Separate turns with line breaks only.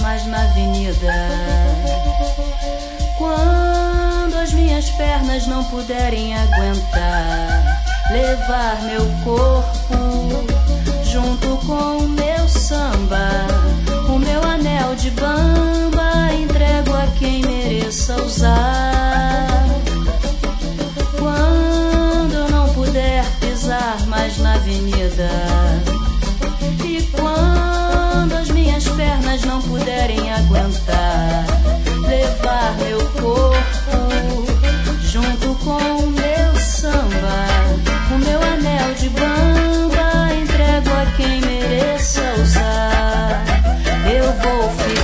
mais na avenida. Quando as minhas pernas não puderem aguentar, levar meu corpo junto com o meu samba, o meu anel de bamba entrego a quem mereça usar. Quando eu não puder pisar mais na avenida, e quando as minhas pernas não puderem aguentar, levar meu corpo junto com o meu samba, o meu anel de bamba entrego a quem mereça usar. Eu vou ficar